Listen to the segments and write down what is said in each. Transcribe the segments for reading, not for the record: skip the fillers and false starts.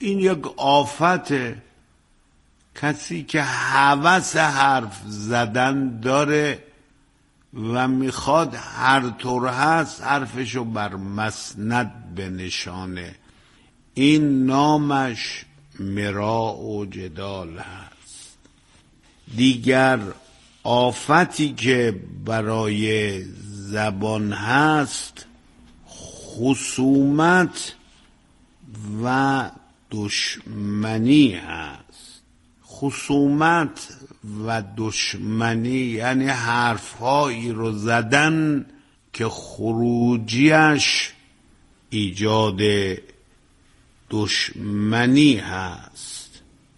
این یک آفته. کسی که هوس حرف زدن داره و میخواد هر طور هست حرفشو بر مسند بنشانه، این نامش مراء و جدال هست. دیگر آفتی که برای زبان هست خصومت و دشمنی هست. خصومت و دشمنی یعنی حرفهایی رو زدن که خروجیش ایجاد دشمنی هست.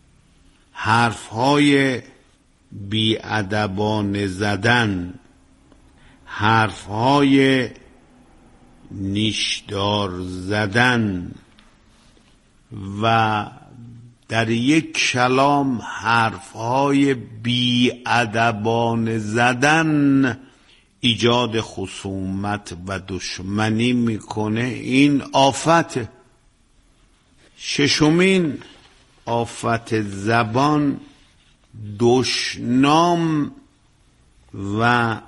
حرفهای بیادبانه زدن، حرفهای نیشدار زدن و در یک کلام حرفهای بیادبانه زدن ایجاد خصومت و دشمنی میکنه. این آفته. ششمین آفت زبان دشنام و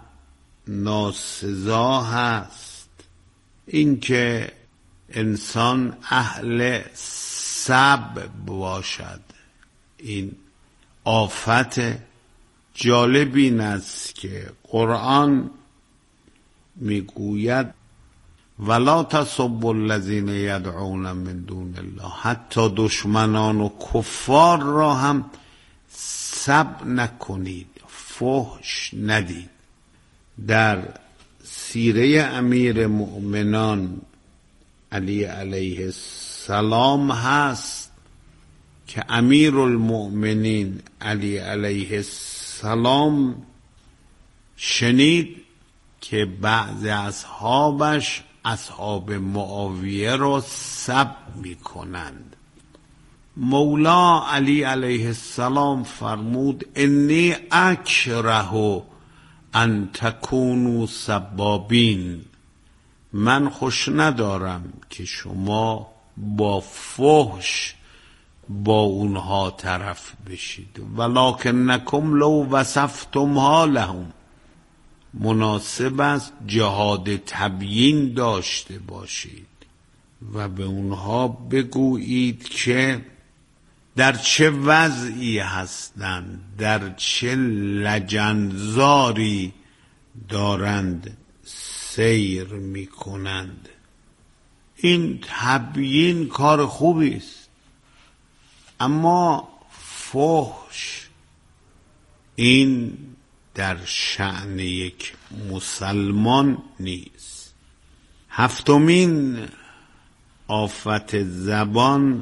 ناسزا هست. اینکه انسان اهل سب باشد، این آفت. جالب این است که قرآن میگوید ولا تسبوا الذین یدعون من دون الله، حتی دشمنان و کفار را هم سب نکنید، فحش ندید. در سیره امیر مؤمنان علی علیه السلام هست که امیر المؤمنین علی علیه السلام شنید که بعض اصحابش اصحاب معاویه را سب می کنند. مولا علی علیه السلام فرمود انی اکره ان تکونوا سبابین، من خوش ندارم که شما با فحش با اونها طرف بشید. ولکنکم لو وصفتمها لهم، مناسب است جهاد تبیین داشته باشید و به اونها بگویید که در چه وضعی هستند، در چه لجنزاری دارند سیر می کنند. این تبیین کار خوبی است، اما فحش این در شأن یک مسلمان نیست. هفتمین آفت زبان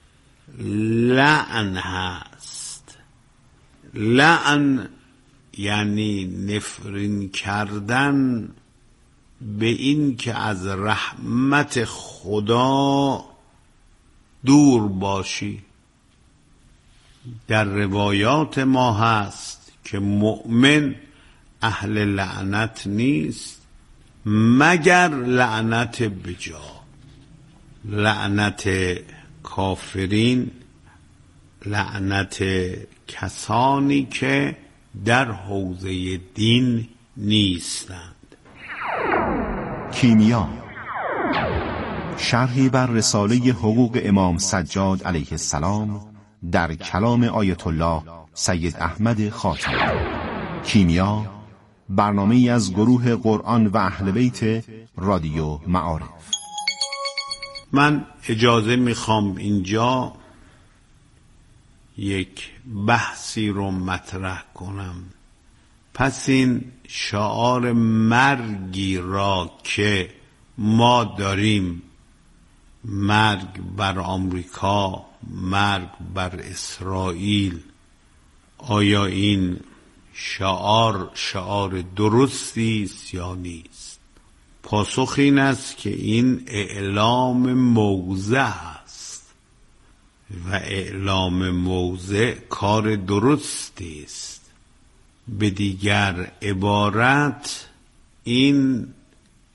لعن هست. لعن یعنی نفرین کردن به این که از رحمت خدا دور باشی. در روایات ما هست که مؤمن اهل لعنت نیست مگر لعنت بجا. لعنت کافرین، لعنت کسانی که در حوزه دین نیستند. کیمیا، شرحی بر رساله حقوق امام سجاد علیه السلام در کلام آیت الله سید احمد خاتمی. کیمیا، برنامه‌ای از گروه قرآن و اهل بیت رادیو معارف. من اجازه میخوام اینجا یک بحثی رو مطرح کنم. پس این شعار مرگی را که ما داریم، مرگ بر آمریکا، مرگ بر اسرائیل، آیا این شعار درستی است یا نیست؟ پاسخ این است که این اعلام موضع است و اعلام موضع کار درستی است. به دیگر عبارت این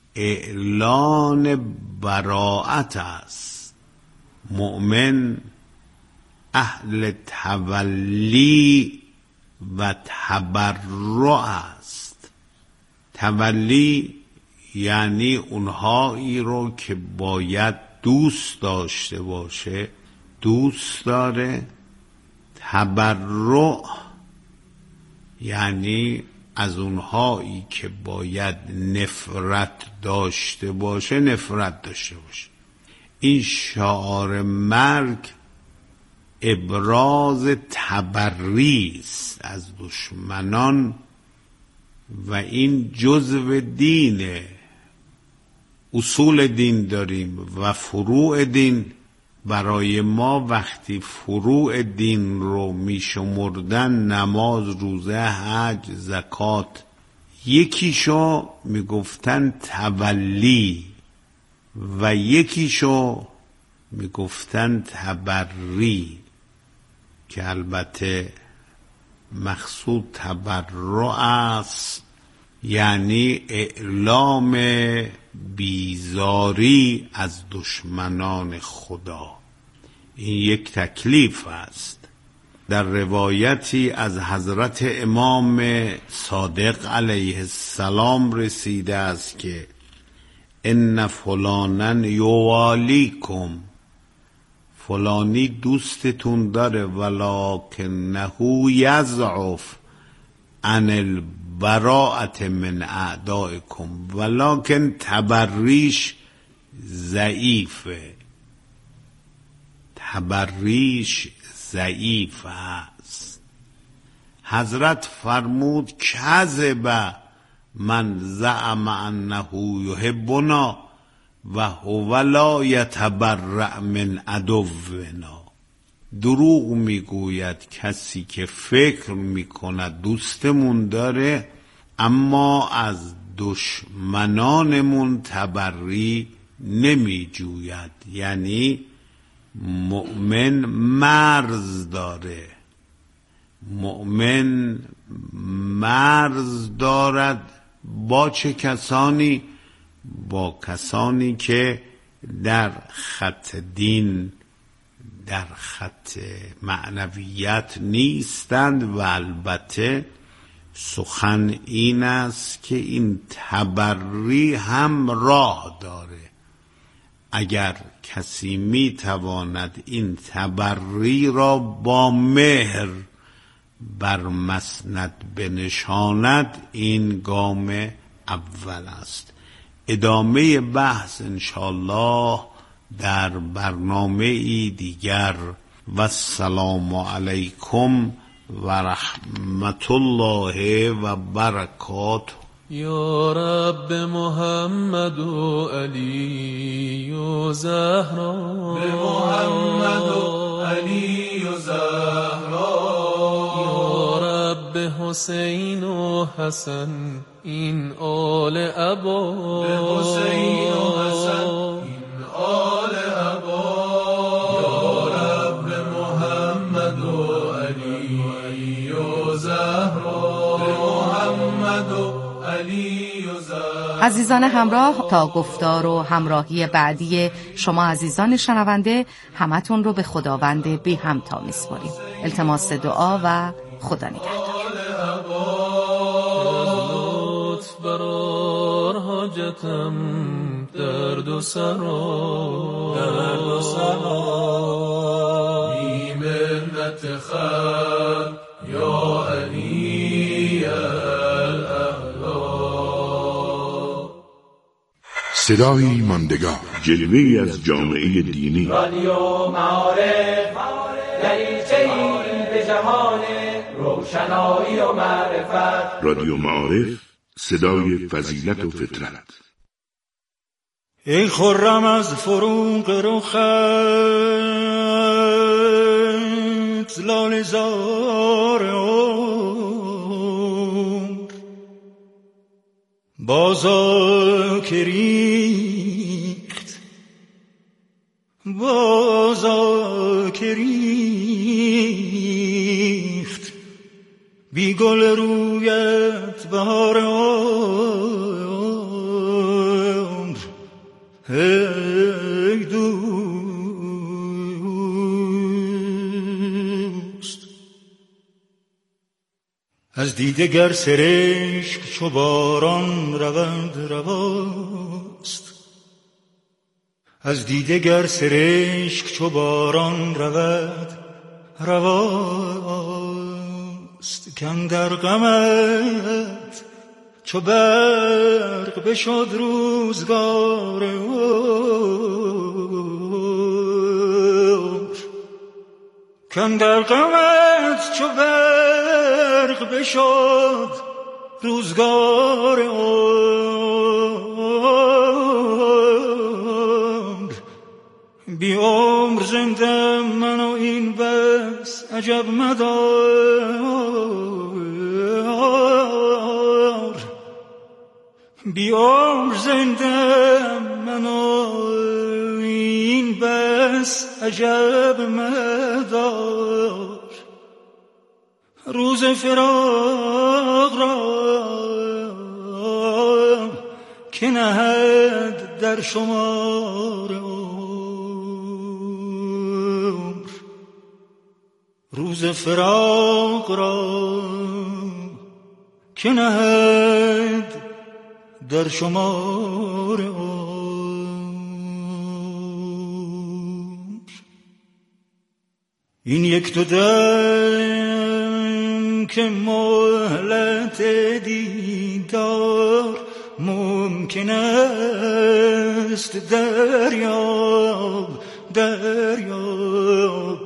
اعلان براءت است. مؤمن اهل تولی و تبرع است. تولی یعنی اونهایی رو که باید دوست داشته باشه دوست داره. تبرع یعنی از اونهایی که باید نفرت داشته باشه نفرت داشته باشه. این شعار مرگ ابراز تبری است از دشمنان و این جزو دینه. اصول دین داریم و فروع دین. برای ما وقتی فروع دین رو می شمردن نماز، روزه، حج، زکات، یکیشو می گفتن تولی و یکیشو می گفتن تبری که البته مقصود تبرع است، یعنی اعلام بیزاری از دشمنان خدا. این یک تکلیف است. در روایتی از حضرت امام صادق علیه السلام رسیده است که ان فلانا یوالیکم، فلانی دوستتون داره، ولکنه یضعف عن البراءة من اعدائکم، ولکن تبریش ضعیفه. تبریش ضعیف است. حضرت فرمود کذب من زعم انه یحبنا و هو لا یتبرأ من عدونا. دروغ میگوید کسی که فکر میکند دوستمون داره اما از دشمنانمون تبری نمیجوید. یعنی مؤمن مرز داره. مؤمن مرز دارد با چه کسانی؟ با کسانی که در خط دین، در خط معنویت نیستند. و البته سخن این است که این تبری هم راه داره. اگر کسی می تواند این تبری را با مهر بر مسند بنشاند، این گام اول است. ادامه بحث انشاءالله در برنامه ای دیگر. و السلام علیکم و رحمت الله و برکاته. یا رب محمد و علی و زهرا، به محمد و علی و زهرا. یا رب حسین و حسن این آل ابا، به حسین و حسن این آل ابا. یا رب محمد و علی و زهرا، به محمد و علی و زهرا. عزیزان همراه، تا گفتار و همراهی بعدی شما عزیزان شنونده، همتون رو به خداوند بی همتا میسپاریم. التماس دعا و خدا نگهدار. برار حاجتم درد و سرا، درد و سرا. بی منت خلق یا علی الاعلا. صدایی ماندگار، جلوه‌ای از جامعه دینی. رادیو معارف، دریچه‌ای به جهان روشنایی و معرفت. رادیو معارف، صدای فضیلت و فطرت. ای خرم از فروغ رخت لاله زار عمر، بازا که ریخت، بازا که ریخت، بی گل رویت بهار عمر. ای دوست از دیده گر سرشک چو باران رود رواست، از دیده گر سرشک چو باران رود رواست، کاندر غمت چو برق بشد روزگار عمر، کاندر غمت چو برق بشد روزگار عمر، بی عمر زنده من و این بس عجب مدار، بی عمر زنده من و این بس عجب مدار، روز فراق را که نهد در شمار عمر، روز فراق را که نهد در شمار عمر. این یک دو دم که مهلت دیدار ممکن است دریاب دریاب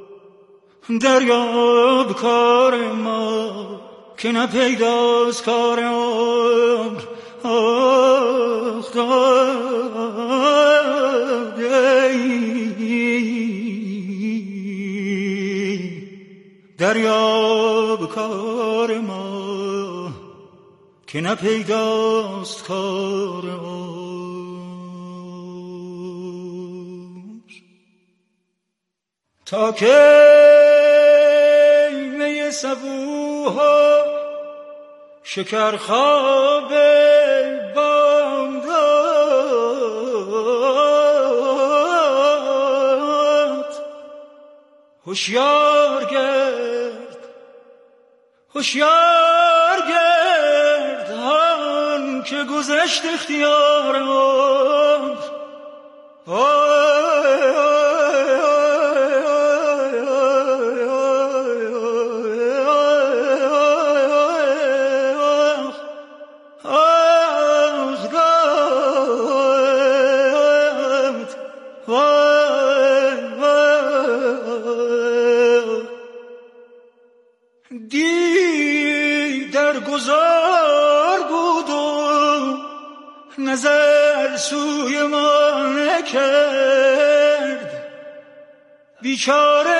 دریاب کار ما که نپیداست کار عمر. آخ دریاب کار ما که نپیداست کار عمر. تا که می صبوها شکر خواب بامداد، هوشیار گرد هوشیار گرد آن که گذشت اختیار عمر. نظر سوی ما نکرد، بیچاره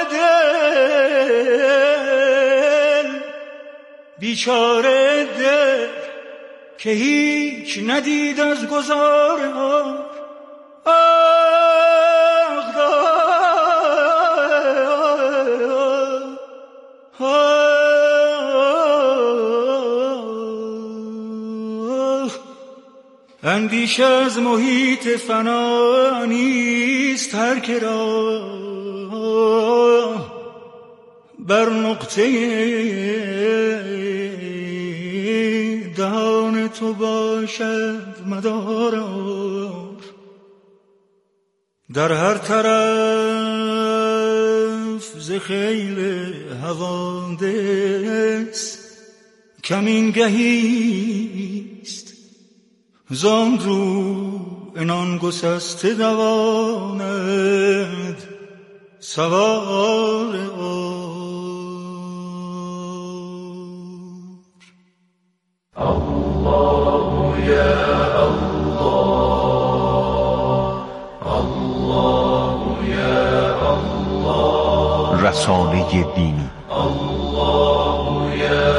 دل بیچاره دل که هیچ ندید از گذار عمر. اندیشه از محیط فنا نیست هر که را بر نقطه دهان تو باشد مدار عمر. در هر طرف ز خیل حوادث کمینگهیست، زان رو انان گسسته دواند سوار الله یا الله، الله یا الله. رسانه دینی الله یا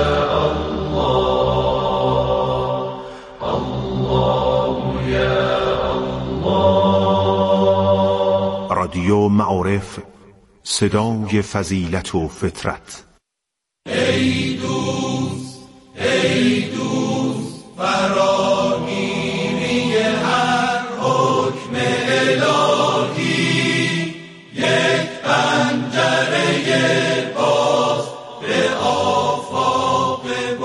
الله، الله یا الله. رادیو معارف، صدای فضیلت و فطرت. ای دوست ای دوست فراگیری هر حکم الهی، یک پنجره باز به آفاق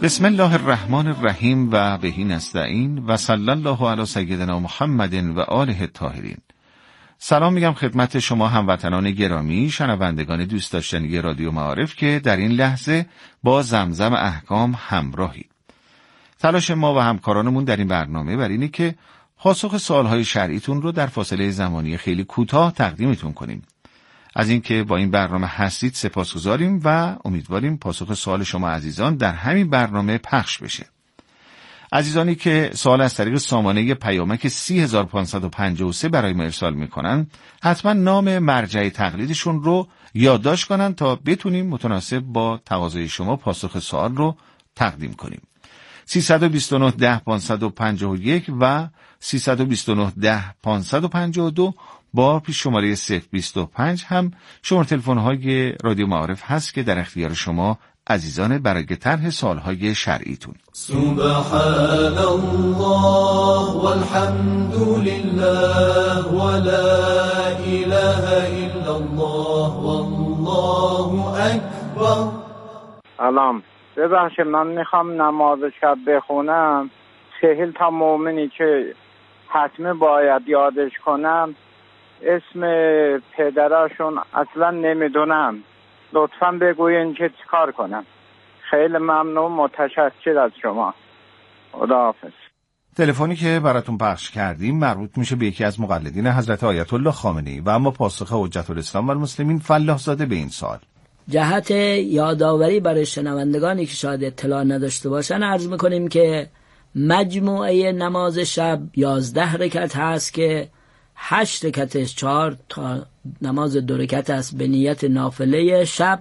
بسم الله الرحمن الرحیم و بهی نستعین و صلی الله علی سیدنا محمد و آله الطاهرین. سلام میگم خدمت شما هموطنان گرامی، شنوندگان دوست داشتنی رادیو معارف که در این لحظه با زمزم احکام همراهید. تلاش ما و همکارانمون در این برنامه بر اینه که پاسخ سوالهای شرعیتون رو در فاصله زمانی خیلی کوتاه تقدیمتون کنیم. از اینکه با این برنامه هستید سپاسگزاریم و امیدواریم پاسخ سوال شما عزیزان در همین برنامه پخش بشه. عزیزانی که سوال از طریق سامانه پیامک 30553 برای ما ارسال میکنن، حتما نام مرجع تقلیدشون رو یادداشت کنن تا بتونیم متناسب با تقاضای شما پاسخ سوال رو تقدیم کنیم. 329 10 551 و 329 10 552 با پیش شماره 025 هم شماره تلفن‌های رادیو معارف هست که در اختیار شما عزیزان برای طرح سوال‌های شرعیتون. سبحان الله والحمد لله ولا اله الا الله والله اکبر. سلام، ببخشید من میخوام نماز شب بخونم. 40 تا مؤمنی که حتما باید یادش کنم، اسم پدراشون اصلا نمیدونم، لطفاً بگوین که چیکار کنم. خیلی ممنون، متشکر از شما. خداحافظ. تلفنی که براتون پخش کردیم مربوط میشه به یکی از مقلدین حضرت آیت الله خامنه‌ای و اما پاسخ حجت الاسلام و المسلمین فلاح زاده به این سوال. جهت یادآوری برای شنوندگانی که شاید اطلاع نداشته باشن عرض میکنیم که مجموعه نماز شب 11 رکعت هست که 8 رکعتش 4 تا نماز 2 رکعت است به نیت نافله شب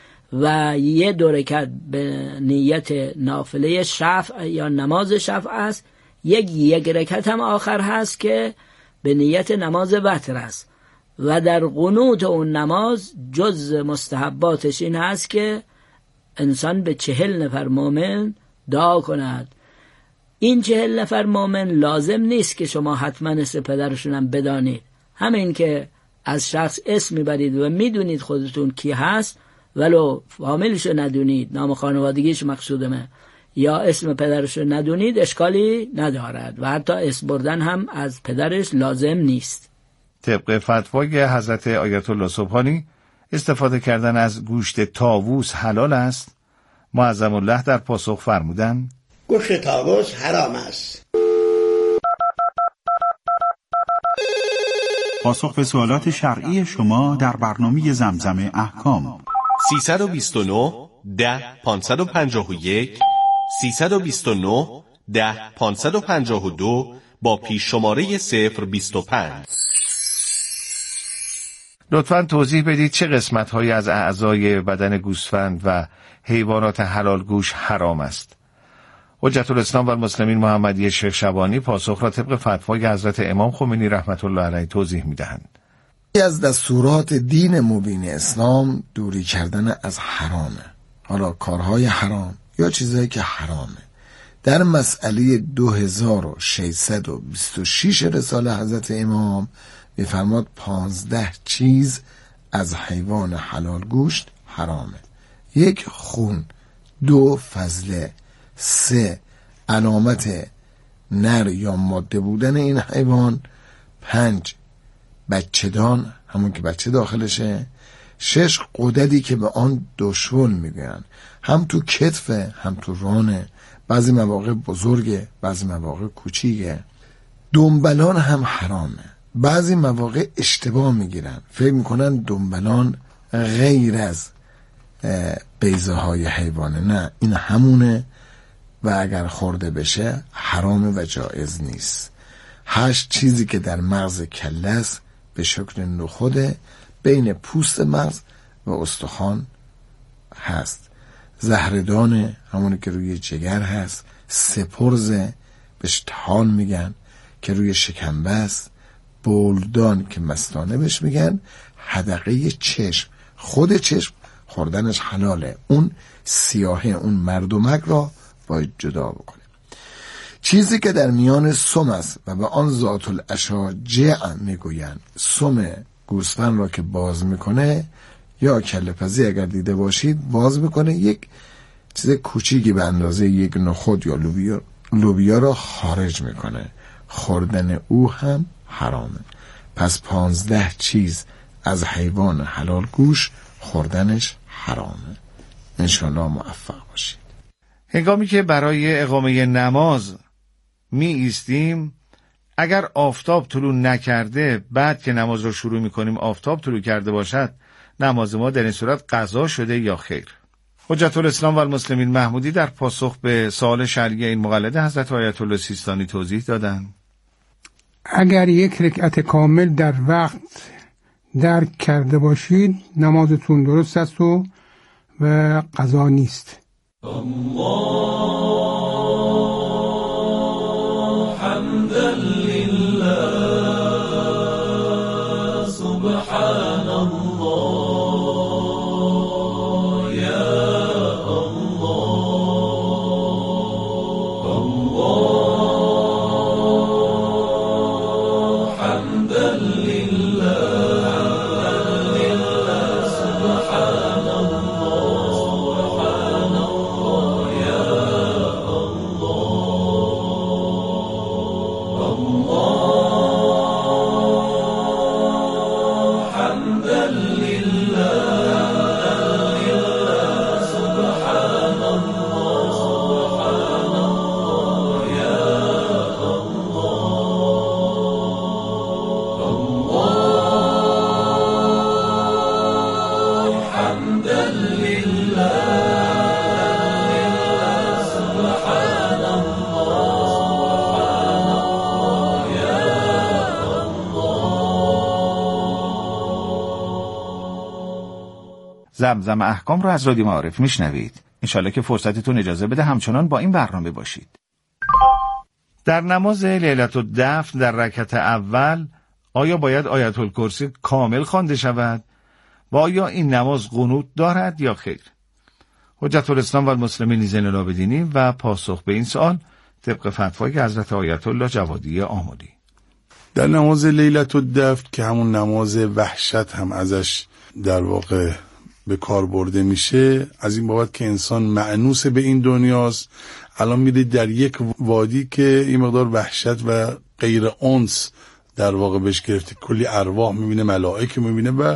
و 1 رکعت به نیت نافله شفع یا نماز شفع است. 1 رکعت هم آخر هست که به نیت نماز وتر است و در قنوت اون نماز جز مستحباتش این هست که انسان به 40 نفر مؤمن دعا کند. این 40 نفر مؤمن لازم نیست که شما حتما اسم پدرشون هم بدانید، همین که از شخص اسم میبرید و میدونید خودتون کی هست ولو فامیلشو ندونید، نام خانوادگیش مقصودمه، یا اسم پدرشو ندونید اشکالی ندارد و حتی اسم بردن هم از پدرش لازم نیست. طبق فتوای حضرت آیت الله سبحانی استفاده کردن از گوشت طاووس حلال است؟ معظم الله در پاسخ فرمودند گوشت طاووس حرام است. پاسخ به سوالات شرعی شما در برنامه زمزم احکام. 329 10 551 329 10 552 با پیش شماره 025. لطفاً توضیح بدید چه قسمت‌هایی از اعضای بدن گوسفند و حیوانات حلال گوش حرام است؟ حجت الاسلام و المسلمین محمدی شیخ شبانی پاسخ را طبق فتوای حضرت امام خمینی رحمت الله علیه توضیح می‌دهند. از دستورات دین مبین اسلام دوری کردن از حرامه، حالا کارهای حرام یا چیزایی که حرامه. در مسئله 2626 رساله حضرت امام می‌فرماد 15 چیز از حیوان حلال گوشت حرامه. 1 خون، 2 فضله، 3 علامت نر یا ماده بودن این حیوان، 5 بچه‌دان همون که بچه داخلشه، 6 قددی که به آن دشول میگن، هم تو کتفه هم تو رانه، بعضی مواقع بزرگه بعضی مواقع کوچیکه. دنبلان هم حرامه، بعضی مواقع اشتباه میگیرن فکر میکنن دنبلان غیر از بیضه های حیوانه، نه این همونه و اگر خورده بشه حرامه و جایز نیست. 8 چیزی که در مغز کله است به شکل نخوده بین پوست مغز و استخوان هست. زهردانه همونی که روی جگر هست، سپرزه بهش طحال میگن که روی شکمبه است، بولدان که مستانه بهش میگن، حدقه چشم، خود چشم خوردنش حلاله، اون سیاهه اون مردمک را باید جدا بکنه. چیزی که در میان سم است و به آن ذات الاشاجع میگویند، سم گوسفند را که باز میکنه یا کله پزی اگر دیده باشید باز میکنه یک چیز کوچیکی به اندازه یک نخود یا لوبیا را خارج میکنه. خوردن او هم حرامه. پس 15 چیز از حیوان حلال گوش خوردنش حرامه. انشالله موفق باشید. هنگامی که برای اقامه نماز می ایستیم، اگر آفتاب طلوع نکرده بعد که نماز رو شروع می کنیم آفتاب طلوع کرده باشد، نماز ما در این صورت قضا شده یا خیر؟ حجت الاسلام و المسلمین محمودی در پاسخ به سوال شرعی این مقلد حضرت آیت الله سیستانی توضیح دادند: اگر یک رکعت کامل در وقت درک کرده باشید نمازتون درست است و قضا نیست. الله حمدا لله سبحان الله یا الله الله حمدا لله سبحان الله یا زمزم احکام رو از رادیو معارف میشنوید. انشالله که فرصتتون اجازه بده همچنان با این برنامه باشید. در نماز لیلة الدفن در رکعت اول آیا باید آیت الکرسی کامل خوانده شود و آیا این نماز قنوت دارد یا خیر؟ حجت الاسلام و المسلمین زین العابدین و پاسخ به این سوال طبق فتوای حضرت آیت الله جوادی آملی. در نماز لیلة الدفن که همون نماز وحشت هم ازش در واقع به کار برده میشه، از این بابت که انسان مأنوس به این دنیاست. الان میرید در یک وادی که این مقدار وحشت و غیر انس در واقع بهش گرفته، کلی ارواح میبینه، ملائکه میبینه و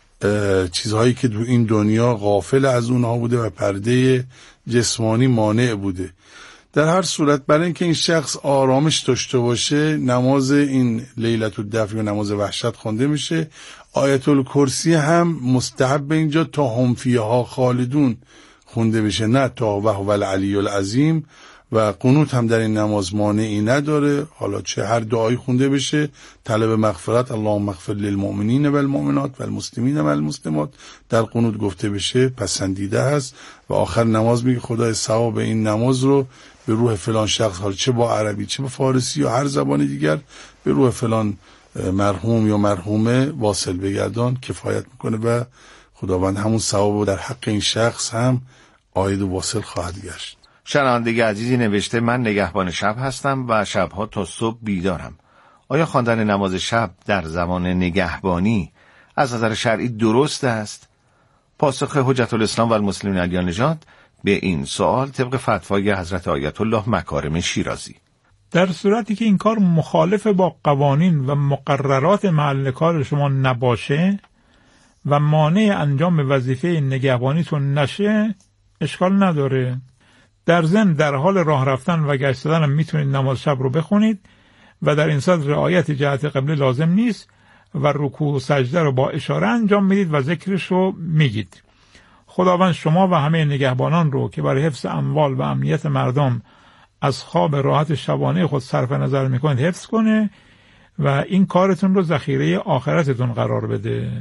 چیزهایی که تو این دنیا غافل از اونها بوده و پرده جسمانی مانع بوده. در هر صورت برای اینکه این شخص آرامش داشته باشه نماز این لیلة الدفن یا نماز وحشت خوانده میشه. آیت الکرسی هم مستحب اینجا تا هم فیها خالدون خونده بشه، نه تا وهو العلی العظیم. و قنوت هم در این نماز مانعی نداره، حالا چه هر دعایی خونده بشه. طلب مغفرت اللهم اغفر للمؤمنین و المؤمنات و المسلمین و المسلمات در قنوت گفته بشه پسندیده هست. و آخر نماز میگه خدای ثواب این نماز رو به روح فلان شخص، حالا چه با عربی چه با فارسی یا هر زبان دیگر، به روح فلان مرحوم یا مرحومه واصل بگردان، کفایت میکنه و خداوند همون ثواب رو در حق این شخص هم عاید و واصل خواهد گشت. شنونده عزیزی نوشته: من نگهبان شب هستم و شبها تا صبح بیدارم. آیا خواندن نماز شب در زمان نگهبانی از نظر شرعی درست است؟ پاسخ حجت الاسلام و المسلمین علی نژاد به این سوال طبق فتوای حضرت آیت الله مکارم شیرازی: در صورتی که این کار مخالف با قوانین و مقررات محل کار شما نباشه و مانع انجام وظیفه نگهبانیتون نشه اشکال نداره. در ضمن در حال راه رفتن و گشت زدن هم میتونید نماز شب رو بخونید و در این صورت رعایت جهت قبله لازم نیست و رکوع و سجده رو با اشاره انجام میدید و ذکرش رو میگید. خداوند شما و همه نگهبانان رو که برای حفظ اموال و امنیت مردم از خواب راحت شبانه خود صرف نظر میکنید حفظ کنه و این کارتون رو ذخیره آخرتتون قرار بده.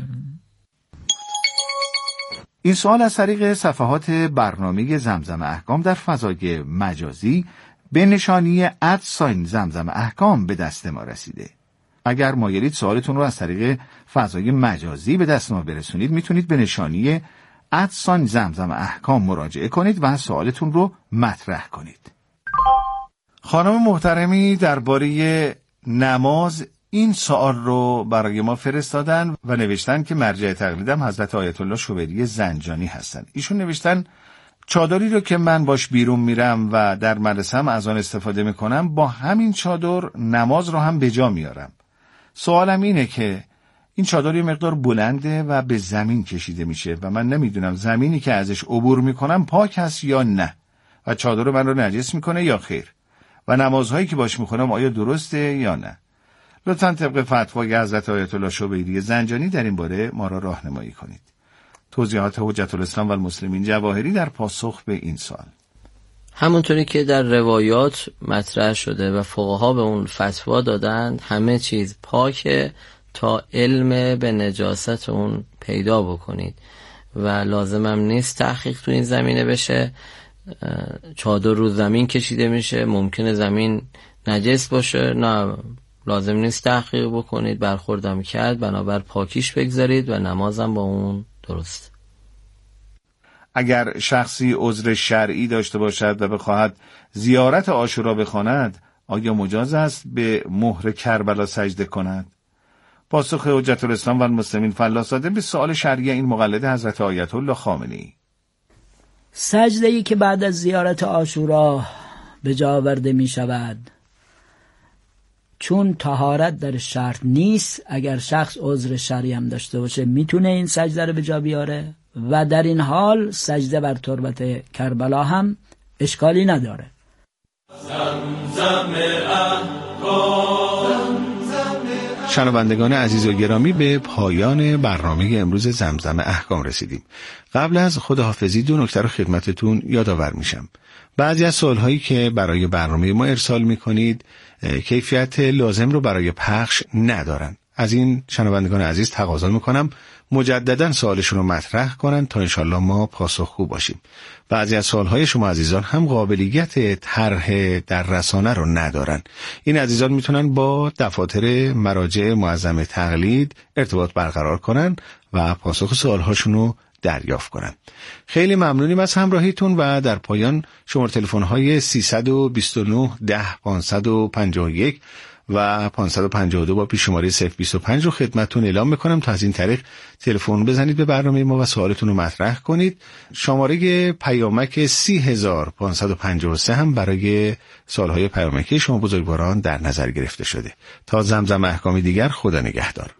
این سوال از طریق صفحات برنامه زمزم احکام در فضای مجازی به نشانی @ زمزم احکام به دست ما رسیده. اگر مایلید سوالتون رو از طریق فضای مجازی به دست ما برسونید میتونید به نشانی @ زمزم احکام مراجعه کنید و سوالتون رو مطرح کنید. خانم محترمی درباره نماز این سوال رو برای ما فرستادن و نوشتن که مرجع تقلیدم حضرت آیت الله شوبری زنجانی هستند. ایشون نوشتن چادری رو که من باش بیرون میرم و در مدرسه هم از آن استفاده میکنم، با همین چادر نماز رو هم به جا میارم. سوالم اینه که این چادر یه مقدار بلنده و به زمین کشیده میشه و من نمیدونم زمینی که ازش عبور میکنم پاک هست یا نه و چادر من رو نجس میکنه یا خیر، و نمازهایی که باش میخونم آیا درسته یا نه. لطفاً طبق فتوای حضرت آیت الله شبیری زنجانی در این باره ما را راهنمایی کنید. توضیحات حجت الاسلام و المسلمین جواهری در پاسخ به این سوال. همونطوری که در روایات مطرح شده و فقها به اون فتوا دادند، همه چیز پاکه تا علم به نجاست اون پیدا بکنید و لازمم نیست تحقیق تو این زمینه بشه. چادر رو زمین کشیده میشه، ممکنه زمین نجس باشه، نه لازم نیست تحقیق بکنید، برخوردم کرد بنابر پاکیش بگذارید و نمازم با اون درست. اگر شخصی عذر شرعی داشته باشد و بخواهد زیارت عاشورا بخواند، آیا مجاز است به مهر کربلا سجده کند؟ پاسخ حجت الاسلام و المسلمین فلاح به سوال شرعی این مقلد حضرت آیت الله خامنه‌ای. سجده‌ای که بعد از زیارت عاشورا به جا آورده می شود، چون طهارت در شرط نیست، اگر شخص عذر شرعی هم داشته باشه میتونه این سجده رو به جا بیاره و در این حال سجده بر تربت کربلا هم اشکالی نداره. شنوندگان عزیز و گرامی، به پایان برنامه امروز زمزم احکام رسیدیم. قبل از خداحافظی 2 نکته رو خدمتتون یادآور میشم. بعضی از سوالهایی که برای برنامه ما ارسال میکنید کیفیت لازم رو برای پخش ندارن. از این شنوندگان عزیز تقاضا میکنم مجددا سوالشون رو مطرح کنن تا انشالله ما پاسخگو باشیم. بعضی از سوالهای شما عزیزان هم قابلیت طرح در رسانه رو ندارن. این عزیزان میتونن با دفاتر مراجع معظم تقلید ارتباط برقرار کنن و پاسخ سوالهاشون رو دریافت کنن. خیلی ممنونیم از همراهیتون و در پایان شماره تلفن‌های 329 10 551 و 552 با پیش شماره 025 رو خدمتتون اعلام میکنم تا از این طریق تلفن بزنید به برنامه ما و سوالتون رو مطرح کنید. شماره پیامک 30553 هم برای سوالهای پیامکی شما بزرگواران در نظر گرفته شده. تا زمزم احکامی دیگر، خدا نگهدار.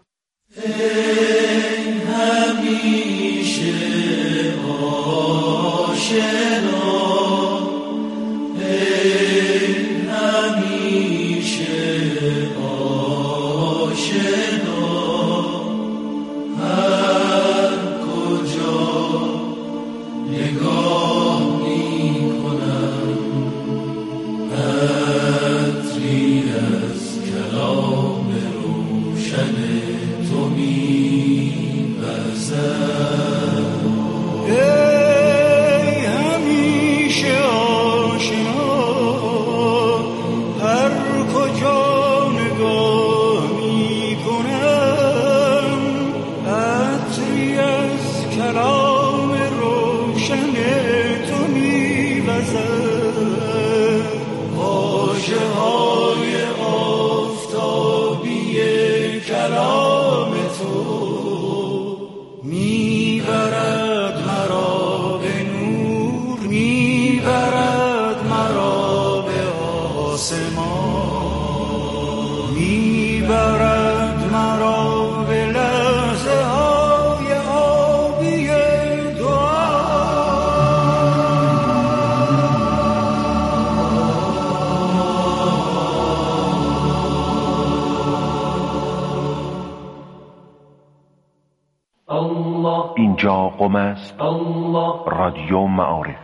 اینجا قم است رادیو معارف.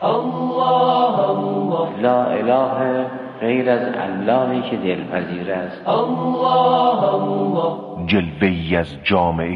لا اله غیر از اللهی که دلپذیر است. جلوه‌ای از جامعه